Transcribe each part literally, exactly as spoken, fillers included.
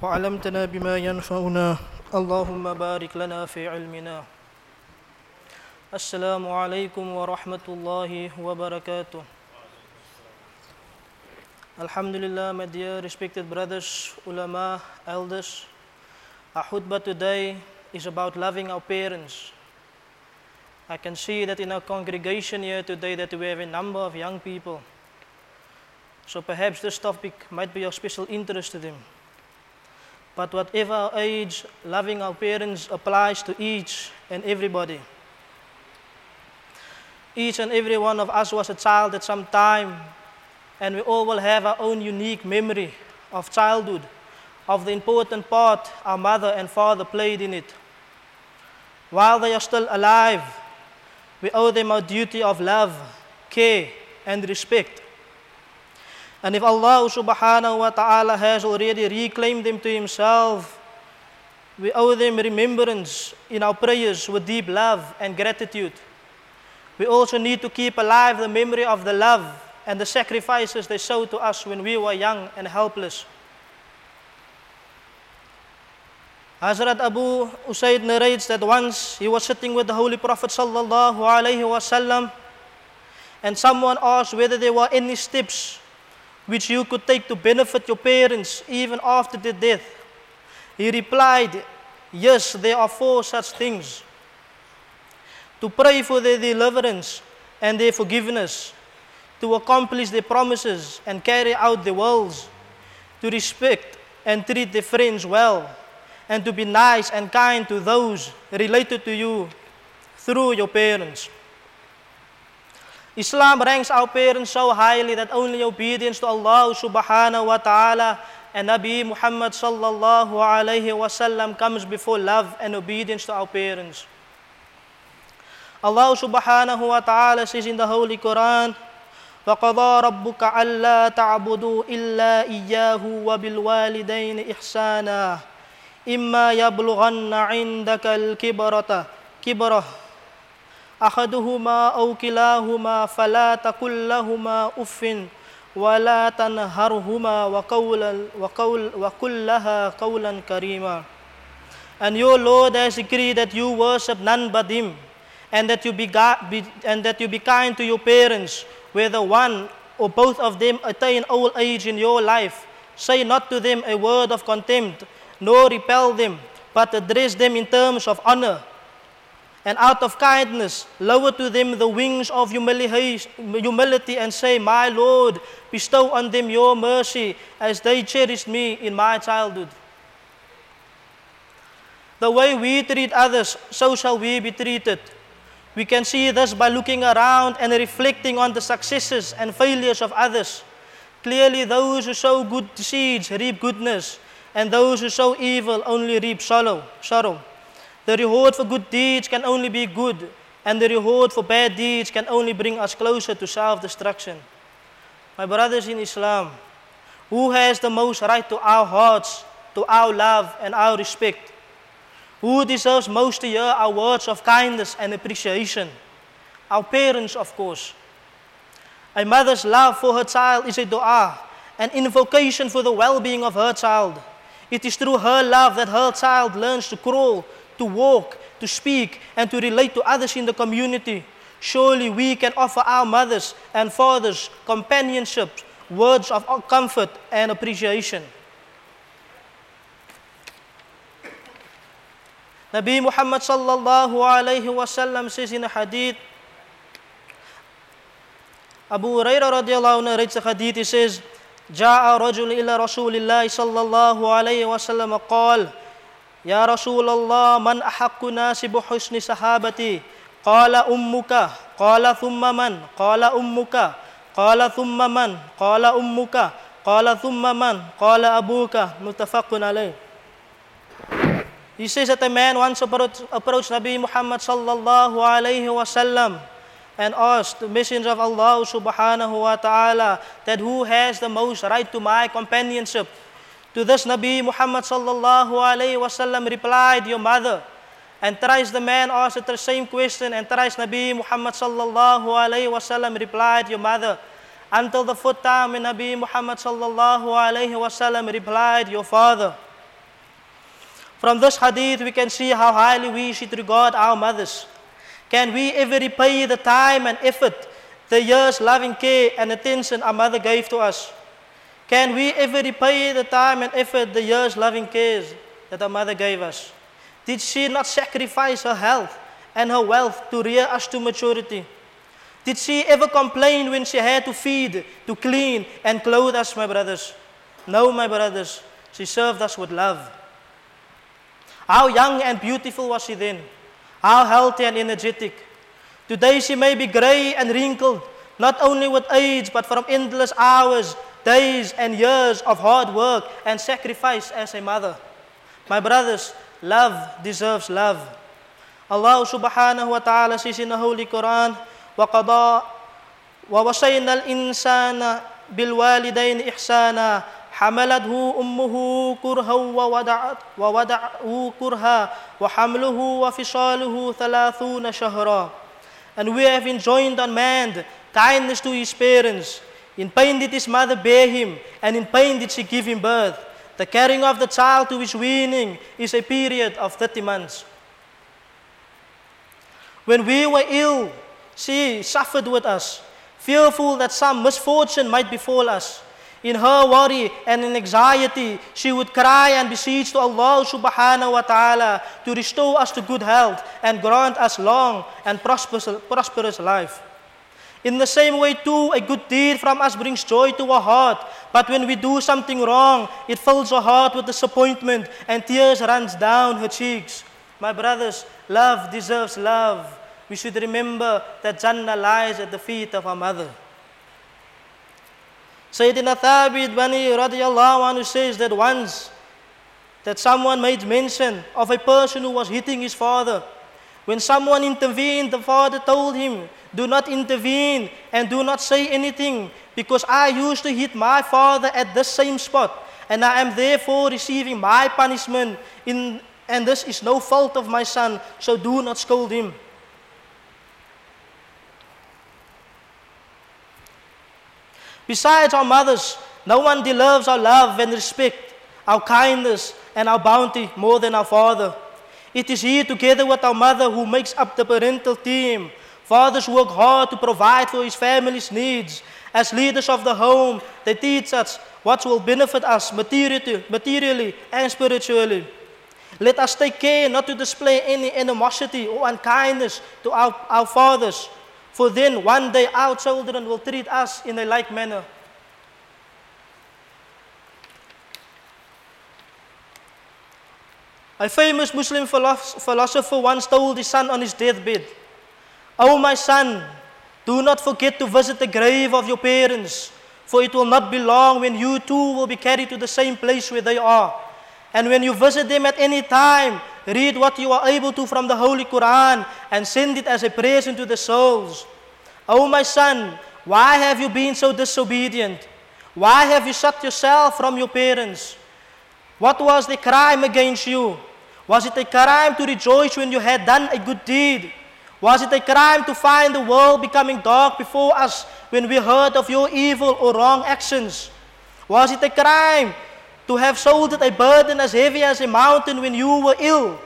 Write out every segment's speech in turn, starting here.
وعلمتنا بما ينفعنا اللهم بارك لنا في علمنا. Assalamu alaikum wa rahmatullahi wa barakatuh. Alhamdulillah, my dear respected brothers, ulama, elders. Our khutbah today is about loving our parents. I can see that in our congregation here today that we have a number of young people. So perhaps this topic might be of special interest to them. But whatever our age, loving our parents applies to each and everybody. Each and every one of us was a child at some time, and we all will have our own unique memory of childhood, of the important part our mother and father played in it. While they are still alive, we owe them our duty of love, care, and respect. And if Allah subhanahu wa ta'ala has already reclaimed them to Himself, we owe them remembrance in our prayers with deep love and gratitude. We also need to keep alive the memory of the love and the sacrifices they showed to us when we were young and helpless. Hazrat Abu Usaid narrates that once he was sitting with the Holy Prophet sallallahu alaihi wasallam, and someone asked whether there were any steps which you could take to benefit your parents even after their death. He replied, yes, there are four such things. To pray for their deliverance and their forgiveness, to accomplish their promises and carry out their wills, to respect and treat their friends well, and to be nice and kind to those related to you through your parents. Islam ranks our parents so highly that only obedience to Allah subhanahu wa ta'ala and Nabi Muhammad sallallahu alayhi wa sallam comes before love and obedience to our parents. Allah subhanahu wa ta'ala says in the Holy Quran, وَقَضَى رَبُّكَ أَلَّا تَعْبُدُوا إِلَّا إِيَّاهُ وَبِالْوَالِدَيْنِ إِحْسَانًا إِمَّا يَبْلُغَنَّ عِنْدَكَ الْكِبْرَةَ كِبْرَةَ أحدهما أو كلاهما فلا تقل لهما أف ولا تنهرهما وقول وقول وقل لها قولا كريما. And your Lord has decreed that you worship none but Him, and that you be, be and that you be kind to your parents, whether one or both of them attain old age in your life. Say not to them a word of contempt, nor repel them, but address them in terms of honor. And out of kindness, lower to them the wings of humility and say, my Lord, bestow on them your mercy as they cherished me in my childhood. The way we treat others, so shall we be treated. We can see this by looking around and reflecting on the successes and failures of others. Clearly, those who sow good seeds reap goodness, and those who sow evil only reap sorrow. sorrow. The reward for good deeds can only be good, and the reward for bad deeds can only bring us closer to self-destruction. My brothers in Islam, who has the most right to our hearts, to our love and our respect? Who deserves most to hear our words of kindness and appreciation? Our parents, of course. A mother's love for her child is a dua, an invocation for the well-being of her child. It is through her love that her child learns to crawl, to walk, to speak, and to relate to others in the community. Surely we can offer our mothers and fathers companionship, words of comfort and appreciation. Nabi Muhammad sallallahu alayhi wa sallam says in a hadith, Abu Hurairah radiallahu anhu narrates the hadith, he says, جاء رجل إلى رسول الله صلى الله عليه وسلم قال يا رسول الله من أحق الناس بحسن صحابتي قال أمك قال ثم من قال أمك قال ثم من قال أمك قال ثم من قال أبوك متفق عليه. He says that a man once approached, approached Nabi Muhammad sallallahu alayhi wa sallam and asked the Messenger of Allah subhanahu wa ta'ala that who has the most right to my companionship. To this Nabi Muhammad sallallahu alayhi wa sallam replied, your mother. And thrice the man asked the same question, and thrice Nabi Muhammad sallallahu alayhi wa sallam replied, your mother. Until the fourth time when Nabi Muhammad sallallahu alayhi wa sallam replied, your father. From this hadith, we can see how highly we should regard our mothers. Can we ever repay the time and effort, the years, loving care and attention our mother gave to us? Can we ever repay the time and effort, the years, loving cares that our mother gave us? Did she not sacrifice her health and her wealth to rear us to maturity? Did she ever complain when she had to feed, to clean and clothe us, my brothers? No, my brothers, she served us with love. How young and beautiful was she then? How healthy and energetic. Today she may be gray and wrinkled, not only with age, but from endless hours, days and years of hard work and sacrifice as a mother. My brothers, love deserves love. Allah subhanahu wa ta'ala says in the Holy Quran, وَقَضَى وَوَصَيْنَا الْإِنسَانَ بِالْوَالِدَيْنِ إِحْسَانًا حملته أمه كرها ووضعه كرها وحمله وفصاله ثلاثون شهرا. And we have enjoined on man kindness to his parents. In pain did his mother bear him, and in pain did she give him birth. The carrying of the child to his weaning is a period of thirty months. When we were ill, she suffered with us, fearful that some misfortune might befall us. In her worry and in anxiety, she would cry and beseech to Allah subhanahu wa ta'ala to restore us to good health and grant us long and prosperous, prosperous life. In the same way too, a good deed from us brings joy to our heart. But when we do something wrong, it fills our heart with disappointment and tears runs down her cheeks. My brothers, love deserves love. We should remember that Jannah lies at the feet of our mother. Sayyidina Thabit Bani radiyallahu anhu says that once that someone made mention of a person who was hitting his father. When someone intervened, the father told him, do not intervene and do not say anything, because I used to hit my father at this same spot, and I am therefore receiving my punishment, in, and this is no fault of my son, so do not scold him. Besides our mothers, no one deserves our love and respect, our kindness and our bounty more than our father. It is he, together with our mother, who makes up the parental team. Fathers work hard to provide for his family's needs. As leaders of the home, they teach us what will benefit us materially, materially and spiritually. Let us take care not to display any animosity or unkindness to our, our fathers, for then one day our children will treat us in a like manner. A famous Muslim philosopher once told his son on his deathbed, "O my son, do not forget to visit the grave of your parents, for it will not be long when you too will be carried to the same place where they are. And when you visit them at any time, read what you are able to from the Holy Quran and send it as a present to the souls. O my son, why have you been so disobedient? Why have you shut yourself from your parents? What was the crime against you? Was it a crime to rejoice when you had done a good deed? Was it a crime to find the world becoming dark before us when we heard of your evil or wrong actions? Was it a crime to have shouldered a burden as heavy as a mountain when you were ill?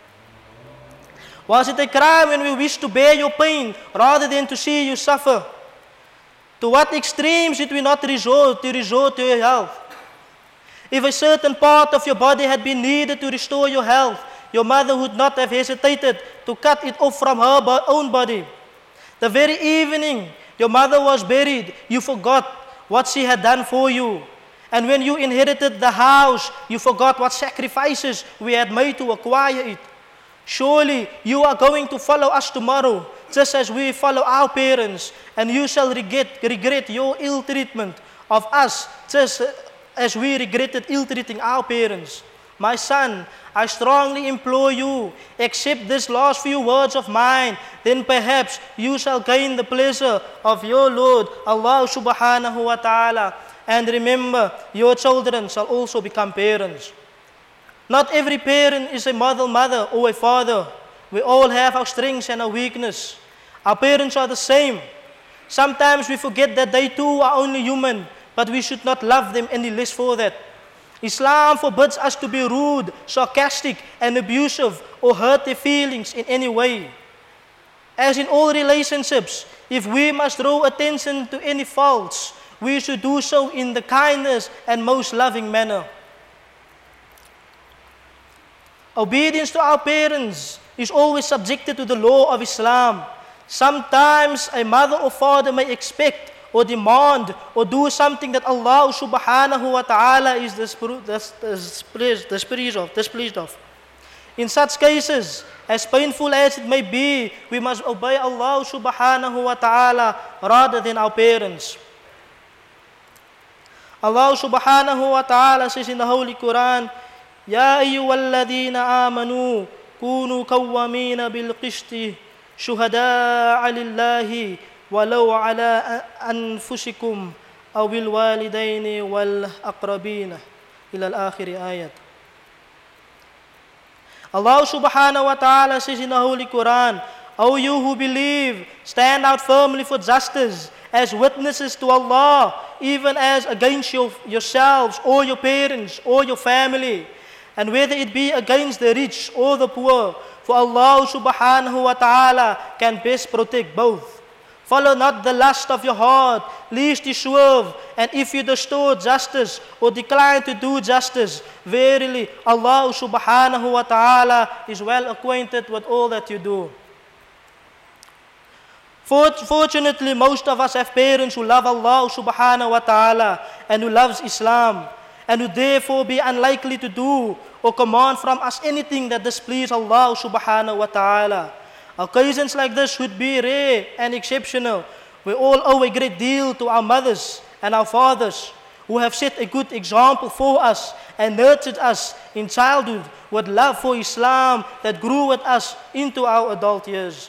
Was it a crime when we wished to bear your pain rather than to see you suffer? To what extremes did we not resort to resort to your health? If a certain part of your body had been needed to restore your health, your mother would not have hesitated to cut it off from her own body. The very evening your mother was buried, you forgot what she had done for you. And when you inherited the house, you forgot what sacrifices we had made to acquire it. Surely you are going to follow us tomorrow, just as we follow our parents, and you shall regret, regret your ill treatment of us, just as we regretted ill-treating our parents. My son, I strongly implore you, accept these last few words of mine, then perhaps you shall gain the pleasure of your Lord, Allah subhanahu wa ta'ala. And remember, your children shall also become parents. Not every parent is a model mother or a father. We all have our strengths and our weakness. Our parents are the same. Sometimes we forget that they too are only human, but we should not love them any less for that. Islam forbids us to be rude, sarcastic, and abusive, or hurt their feelings in any way. As in all relationships, if we must draw attention to any faults, we should do so in the kindest and most loving manner. Obedience to our parents is always subjected to the law of Islam. Sometimes a mother or father may expect or demand or do something that Allah subhanahu wa ta'ala is displeased, displeased of, displeased of. In such cases, as painful as it may be, we must obey Allah subhanahu wa ta'ala rather than our parents. Allah subhanahu wa ta'ala says in the Holy Quran, Ya ayyuhalladhina amanu kunu qawwamina bil qisti shuhada'a lillahi walau ala anfusikum awil walidaini wal aqrabina ila al-akhir ayat. Allah subhanahu wa ta'ala says in the Holy Quran, O you who believe, stand out firmly for justice as witnesses to Allah, even as against your, yourselves or your parents or your family, and whether it be against the rich or the poor, for Allah subhanahu wa ta'ala can best protect both. Follow not the lust of your heart, lest you swerve, and if you distort justice or decline to do justice, verily Allah subhanahu wa ta'ala is well acquainted with all that you do. Fortunately, most of us have parents who love Allah subhanahu wa ta'ala and who loves Islam, and who therefore be unlikely to do or command from us anything that displeases Allah subhanahu wa ta'ala. Occasions like this would be rare and exceptional. We all owe a great deal to our mothers and our fathers who have set a good example for us and nurtured us in childhood with love for Islam that grew with us into our adult years.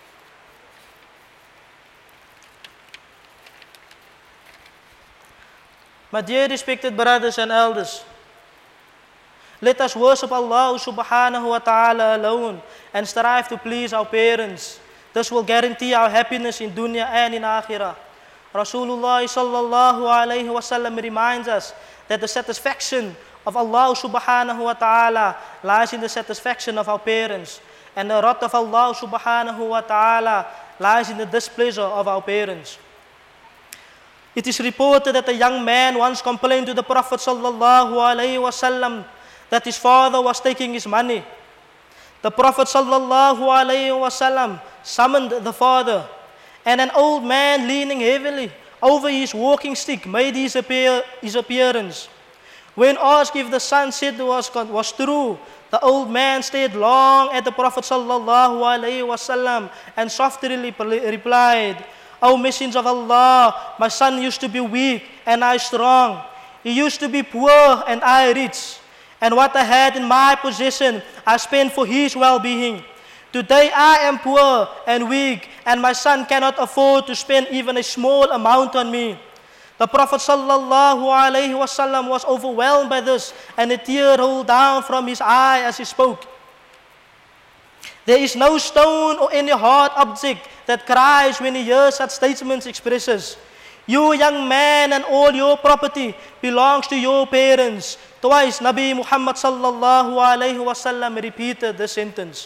My dear respected brothers and elders, let us worship Allah subhanahu wa ta'ala alone and strive to please our parents. This will guarantee our happiness in dunya and in akhirah. Rasulullah sallallahu alayhi wa sallam reminds us that the satisfaction of Allah subhanahu wa ta'ala lies in the satisfaction of our parents, and the wrath of Allah subhanahu wa ta'ala lies in the displeasure of our parents. It is reported that a young man once complained to the Prophet sallallahu alayhi wa sallam that his father was taking his money. The Prophet sallallahu alayhi wa sallam summoned the father, and an old man leaning heavily over his walking stick made his, appear, his appearance. When asked if the son said was, was true, the old man stared long at the Prophet sallallahu alayhi wa sallam and softly replied, O Messenger of Allah, my son used to be weak and I strong. He used to be poor and I rich. And what I had in my possession, I spent for his well-being. Today I am poor and weak, and my son cannot afford to spend even a small amount on me. The Prophet sallallahu alaihi wasallam was overwhelmed by this, and a tear rolled down from his eye as he spoke. There is no stone or any hard object that cries when he hears such statements expresses. You young man and all your property belongs to your parents. Twice Nabi Muhammad sallallahu alaihi wasallam repeated the sentence.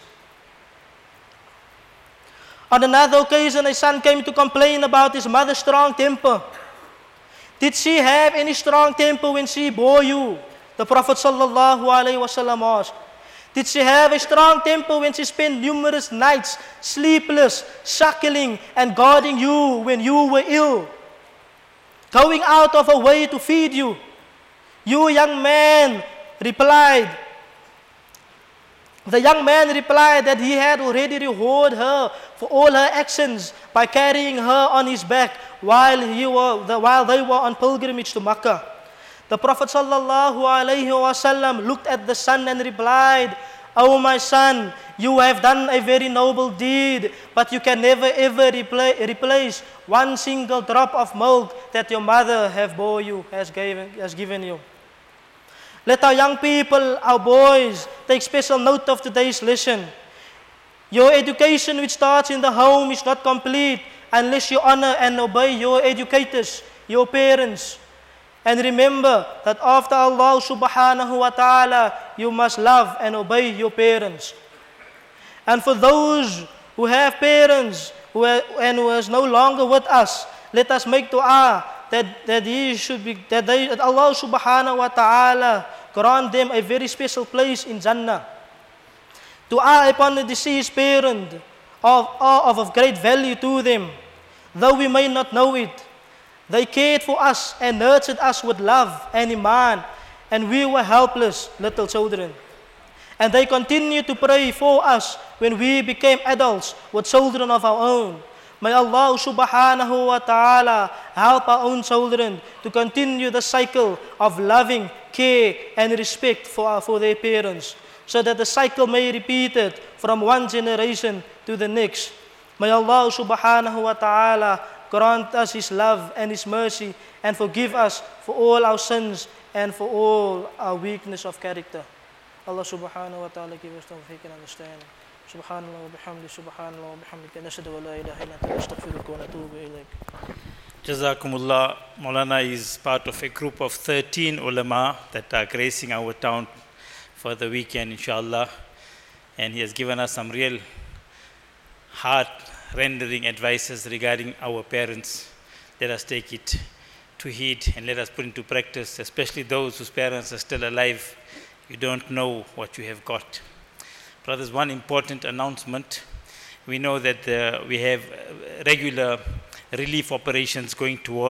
On another occasion, a son came to complain about his mother's strong temper. Did she have any strong temper when she bore you? The Prophet sallallahu alaihi wasallam asked. Did she have a strong temper when she spent numerous nights sleepless, suckling and guarding you when you were ill, going out of her way to feed you? You young man replied, the young man replied that he had already rewarded her for all her actions by carrying her on his back while, he were, while they were on pilgrimage to Makkah. The Prophet sallallahu alaihi wasallam looked at the son and replied, O my son, you have done a very noble deed, but you can never ever repla- replace one single drop of milk that your mother have bore you, has given, has given you. Let our young people, our boys, take special note of today's lesson. Your education which starts in the home is not complete unless you honor and obey your educators, your parents. And remember that after Allah subhanahu wa ta'ala, you must love and obey your parents. And for those who have parents who are, and who is no longer with us, let us make dua that, that he should be that, they, that Allah subhanahu wa ta'ala grant them a very special place in Jannah. Dua upon the deceased parent of, of, of great value to them, though we may not know it. They cared for us and nurtured us with love and iman, and we were helpless little children. And they continued to pray for us when we became adults with children of our own. May Allah subhanahu wa ta'ala help our own children to continue the cycle of loving, care and respect for, our, for their parents, so that the cycle may be repeated from one generation to the next. May Allah subhanahu wa ta'ala grant us His love and His mercy and forgive us for all our sins and for all our weakness of character. Allah subhanahu wa ta'ala give us tawfiq and understanding. Subhanallah wa bihamdi, subhanallah wa bihamdika, nashhadu wa la ilaha illa anta, nastaghfiruka wa natubu ilayk. Jazakumullah. Maulana is part of a group of thirteen ulama that are gracing our town for the weekend, inshallah. And he has given us some real heart-rendering advices regarding our parents. Let us take it to heed and let us put into practice, especially those whose parents are still alive. You don't know what you have got. Brothers, one important announcement. We know that uh, we have regular relief operations going towards